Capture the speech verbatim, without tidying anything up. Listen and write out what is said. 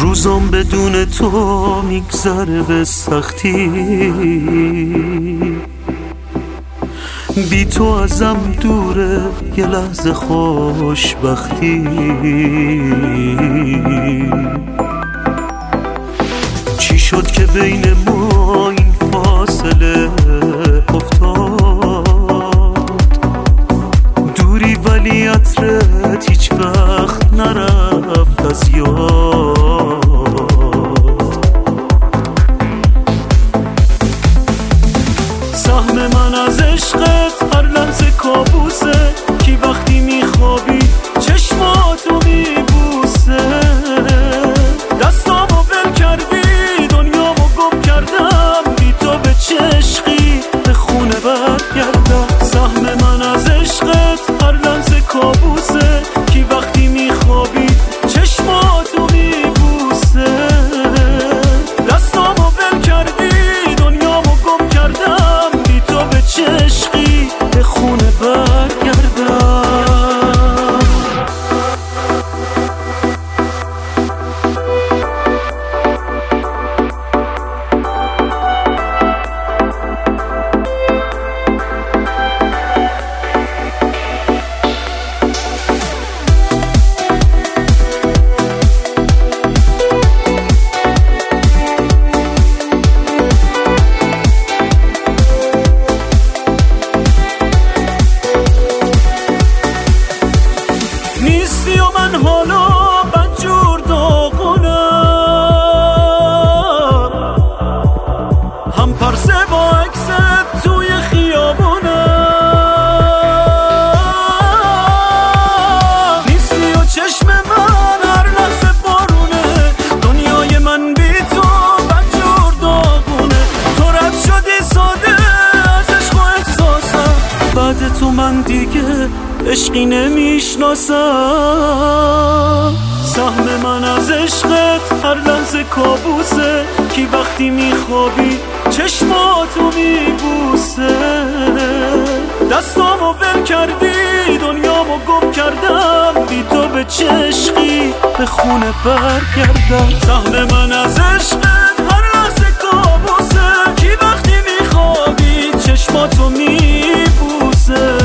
روزم بدون تو میگذره به سختی، بی تو ازم دوره یه لحظه خوشبختی. چی شد که بین ما این فاصله افتاد؟ دوری ولی عطرت هیچ وقت نرفت از یاد. سهم من از عشقت هر لحظه کابوسه، کی وقتی میخوابی چشماتو میبوسه. دستامو ول کردی دنیامو گم کردم، بی تو به چشقی به خونه برگردم. سهم من از عشقت هر لحظه کابوسه، کی وقتی میخوابی چشماتو میبوسه. دستامو ول کردی دنیامو گم کردم، بی تو به چشقی به خونه برگردم. نیستی و من حالا بدجور داغونم، هم پرسه با عکست توی خیابونم. نیستی و چشم من هر لحظه بارونه، دنیای من بی تو بدجور داغونه. تو رد شدی ساده از عشق و احساسم، بعد تو من دیگه عشقی نمیشناسم. سهم من از عشقت هر لحظه کابوسه، کی وقتی میخوابی چشماتو میبوسه. دستامو ول کردی دنیامو گم کردم، بی تو به چشقی به خونه برگردم. سهم من از عشقت هر لحظه کابوسه، کی وقتی میخوابی چشماتو میبوسه.